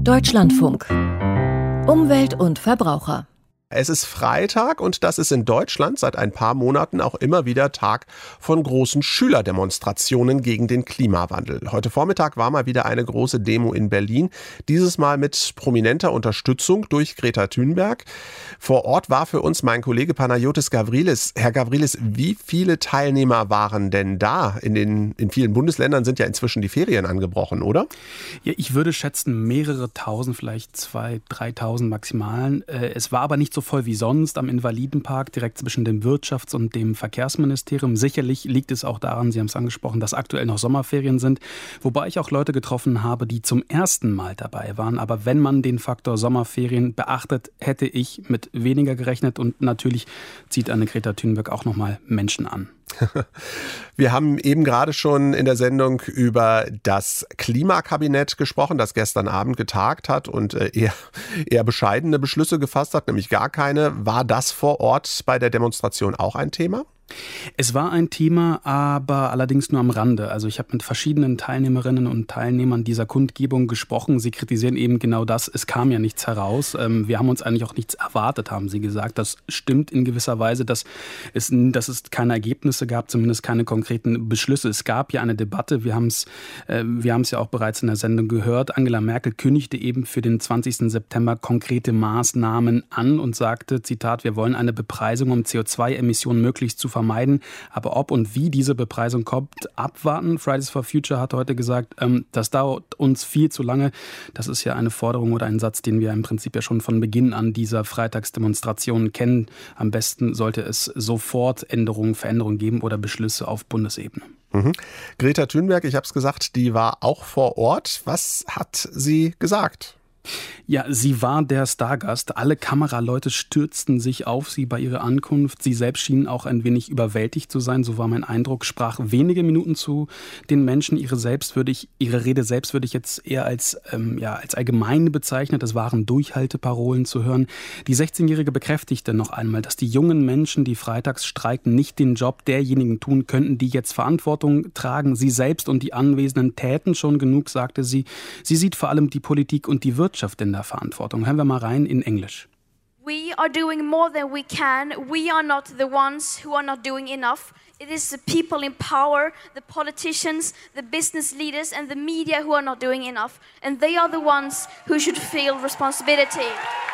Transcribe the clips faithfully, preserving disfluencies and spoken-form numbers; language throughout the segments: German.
Deutschlandfunk. Umwelt und Verbraucher. Es ist Freitag und das ist in Deutschland seit ein paar Monaten auch immer wieder Tag von großen Schülerdemonstrationen gegen den Klimawandel. Heute Vormittag war mal wieder eine große Demo in Berlin, dieses Mal mit prominenter Unterstützung durch Greta Thunberg. Vor Ort war für uns mein Kollege Panayotis Gavrilis. Herr Gavrilis, wie viele Teilnehmer waren denn da? In den in vielen Bundesländern sind ja inzwischen die Ferien angebrochen, oder? Ja, ich würde schätzen mehrere tausend, vielleicht zwei, dreitausend maximal. Es war aber nicht so voll wie sonst am Invalidenpark, direkt zwischen dem Wirtschafts- und dem Verkehrsministerium. Sicherlich liegt es auch daran, Sie haben es angesprochen, dass aktuell noch Sommerferien sind, wobei ich auch Leute getroffen habe, die zum ersten Mal dabei waren. Aber wenn man den Faktor Sommerferien beachtet, hätte ich mit weniger gerechnet und natürlich zieht eine Greta Thunberg auch nochmal Menschen an. Wir haben eben gerade schon in der Sendung über das Klimakabinett gesprochen, das gestern Abend getagt hat und eher, eher bescheidene Beschlüsse gefasst hat, nämlich gar keine. War das vor Ort bei der Demonstration auch ein Thema? Es war ein Thema, aber allerdings nur am Rande. Also ich habe mit verschiedenen Teilnehmerinnen und Teilnehmern dieser Kundgebung gesprochen. Sie kritisieren eben genau das. Es kam ja nichts heraus. Wir haben uns eigentlich auch nichts erwartet, haben sie gesagt. Das stimmt in gewisser Weise, dass es, dass es keine Ergebnisse gab, zumindest keine konkreten Beschlüsse. Es gab ja eine Debatte. Wir haben es, wir haben es ja auch bereits in der Sendung gehört. Angela Merkel kündigte eben für den zwanzigsten September konkrete Maßnahmen an und sagte, Zitat, wir wollen eine Bepreisung, um C O zwei Emissionen möglichst zu vermeiden. Aber ob und wie diese Bepreisung kommt, abwarten. Fridays for Future hat heute gesagt, ähm, das dauert uns viel zu lange. Das ist ja eine Forderung oder ein Satz, den wir im Prinzip ja schon von Beginn an dieser Freitagsdemonstrationen kennen. Am besten sollte es sofort Änderungen, Veränderungen geben oder Beschlüsse auf Bundesebene. Mhm. Greta Thunberg, ich habe es gesagt, die war auch vor Ort. Was hat sie gesagt? Ja, sie war der Stargast. Alle Kameraleute stürzten sich auf sie bei ihrer Ankunft. Sie selbst schien auch ein wenig überwältigt zu sein, so war mein Eindruck. Sprach wenige Minuten zu den Menschen. Ihre, selbst würde ich, ihre Rede selbst würde ich jetzt eher als, ähm, ja, als allgemeine bezeichnen. Das waren Durchhalteparolen zu hören. Die sechzehnjährige bekräftigte noch einmal, dass die jungen Menschen, die freitags streiken, nicht den Job derjenigen tun könnten, die jetzt Verantwortung tragen. Sie selbst und die Anwesenden täten schon genug, sagte sie. Sie sieht vor allem die Politik und die Wirtschaft in der Verantwortung. Hören wir mal rein in Englisch. We are doing more than we can. We are not the ones who are not doing enough. It is the people in power, the politicians, the business leaders and the media who are not doing enough. And they are the ones who should feel responsibility.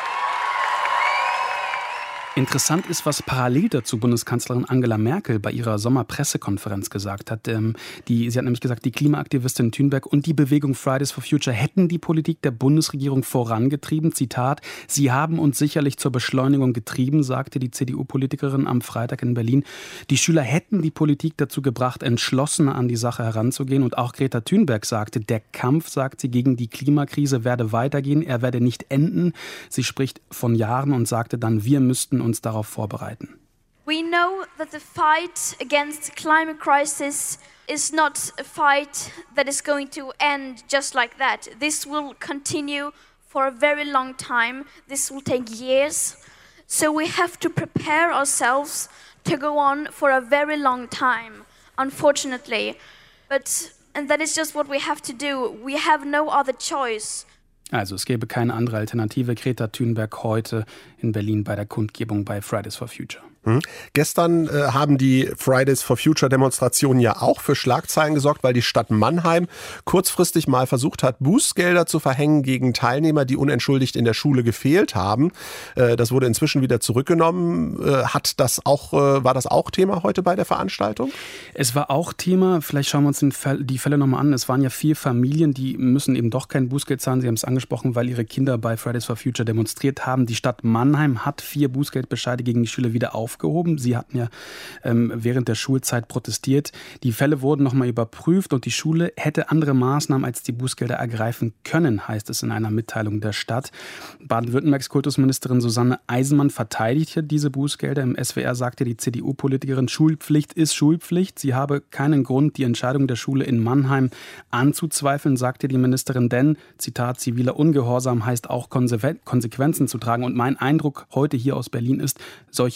Interessant ist, was parallel dazu Bundeskanzlerin Angela Merkel bei ihrer Sommerpressekonferenz gesagt hat. Die, sie hat nämlich gesagt, die Klimaaktivistin Thunberg und die Bewegung Fridays for Future hätten die Politik der Bundesregierung vorangetrieben. Zitat, sie haben uns sicherlich zur Beschleunigung getrieben, sagte die C D U-Politikerin am Freitag in Berlin. Die Schüler hätten die Politik dazu gebracht, entschlossener an die Sache heranzugehen. Und auch Greta Thunberg sagte, der Kampf, sagt sie, gegen die Klimakrise werde weitergehen, er werde nicht enden. Sie spricht von Jahren und sagte dann, wir müssten uns darauf vorbereiten. We know that the fight against the climate crisis is not a fight that is going to end just like that. This will continue for a very long time. This will take years. So we have to prepare ourselves to go on for a very long time, unfortunately. But and that is just what we have to do. We have no other choice. Also es gäbe keine andere Alternative. Greta Thunberg heute in Berlin bei der Kundgebung bei Fridays for Future. Hm. Gestern äh, haben die Fridays for Future Demonstrationen ja auch für Schlagzeilen gesorgt, weil die Stadt Mannheim kurzfristig mal versucht hat, Bußgelder zu verhängen gegen Teilnehmer, die unentschuldigt in der Schule gefehlt haben. Äh, das wurde inzwischen wieder zurückgenommen. Äh, hat das auch, äh, war das auch Thema heute bei der Veranstaltung? Es war auch Thema. Vielleicht schauen wir uns den Fall, die Fälle nochmal an. Es waren ja vier Familien, die müssen eben doch kein Bußgeld zahlen. Sie haben es angesprochen, weil ihre Kinder bei Fridays for Future demonstriert haben. Die Stadt Mannheim hat vier Bußgeldbescheide gegen die Schüler wieder aufgehoben. Aufgehoben. Sie hatten ja ähm, während der Schulzeit protestiert. Die Fälle wurden nochmal überprüft und die Schule hätte andere Maßnahmen als die Bußgelder ergreifen können, heißt es in einer Mitteilung der Stadt. Baden-Württembergs Kultusministerin Susanne Eisenmann verteidigte diese Bußgelder. Im S W R sagte die C D U-Politikerin, Schulpflicht ist Schulpflicht. Sie habe keinen Grund, die Entscheidung der Schule in Mannheim anzuzweifeln, sagte die Ministerin, denn, Zitat, ziviler Ungehorsam heißt auch Konsequenzen zu tragen. Und mein Eindruck heute hier aus Berlin ist, solche Bußgelder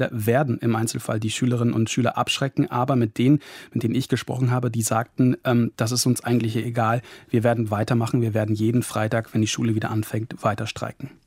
Bußgelder werden im Einzelfall die Schülerinnen und Schüler abschrecken. Aber mit denen, mit denen ich gesprochen habe, die sagten, ähm, das ist uns eigentlich egal. Wir werden weitermachen. Wir werden jeden Freitag, wenn die Schule wieder anfängt, weiter streiken.